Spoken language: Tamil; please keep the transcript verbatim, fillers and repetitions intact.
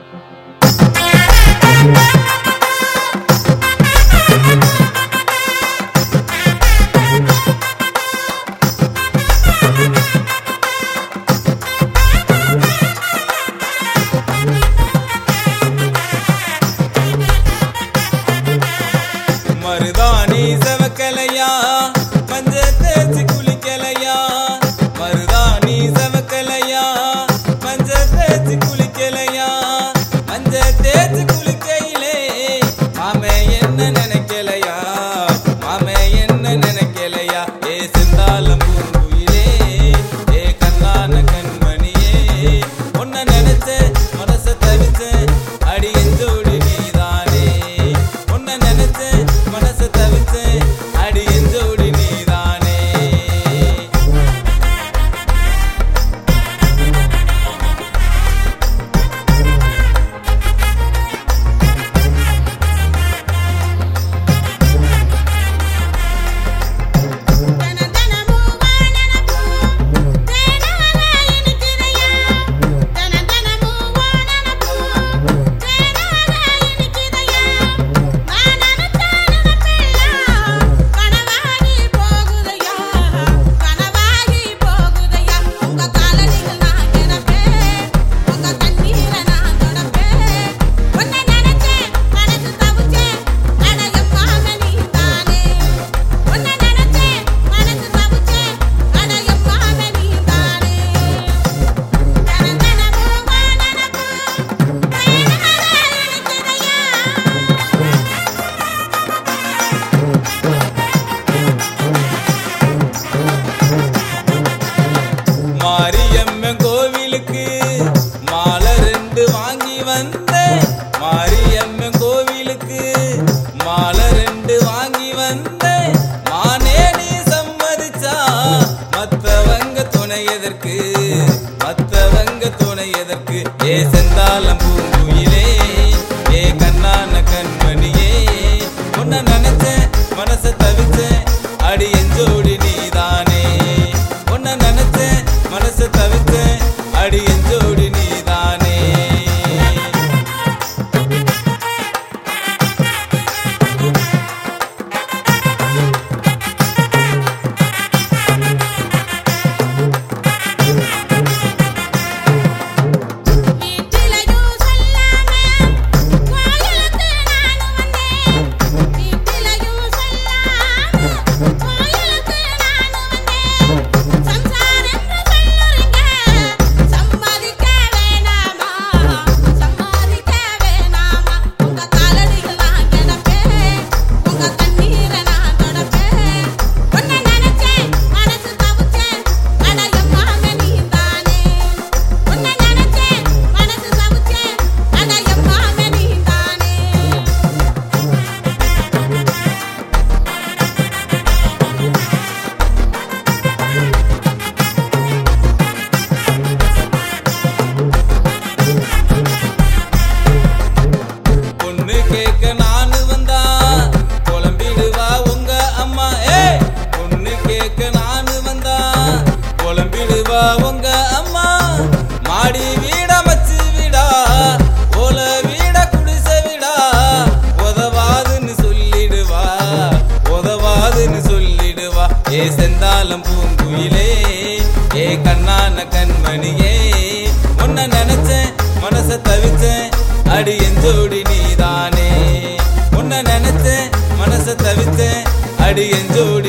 மருதாணி செவக்கலையா மஞ்ச தேய்ச்சி குளிக்கலையா மருதாணி செவக்கலையா மஞ்ச தேய்ச்சி குளிக்கலையா மஞ்ச தேய்ச்சி குளிக்கையிலே மாமே என்ன நினைக்கலையா மாமே என்ன நினைக்கலையா ஏ செந்தாளம் பூங்குயிலே ஏ கண்ணான கண்மணியே உன்னை நினைச்சேன் மனச தவிச்சேன் அடி எஞ்சோடி நீதானே உன்னை நினைச்சேன் மனச தவிச்சேன் அடி எஞ்சோடி நீதானே மாரியம்மன் கோவிலுக்கு மாலை ரெண்டு வாங்கி வந்தேன் மாரியம்மன் கோவிலுக்கு மாலை ரெண்டு வாங்கி வந்தேன் மானே நீ சம்மதிச்சா மத்தவங்க துணை எதற்கு மத்தவங்க துணை எதற்கு ஏ செந்தாளம் பூங்குயிலே ஏ கண்ணான கண்மணியே உன்னை நினைச்சேன் மனச தவிச்சேன் அடி எஞ்சோடி நீதானே உன்னை நினைச்சேன் மனச தவிச்சேன் அடி எஞ்சோடி நீதானே உங்க அம்மா மாடி வீட மச்சு விடா ஓல வீட குடிசை விடா உதவாதுன்னு சொல்லிடுவா உதவாதுன்னு சொல்லிடுவா ஏ செந்தாளம் பூங்குயிலே ஏ கண்ணான கண்மணியே உன்னை நினைச்சேன் மனச தவிச்சேன் அடி எஞ்சோடி நீதானே உன்னை நினைச்சேன் மனச தவிச்சேன் அடி எஞ்சோடி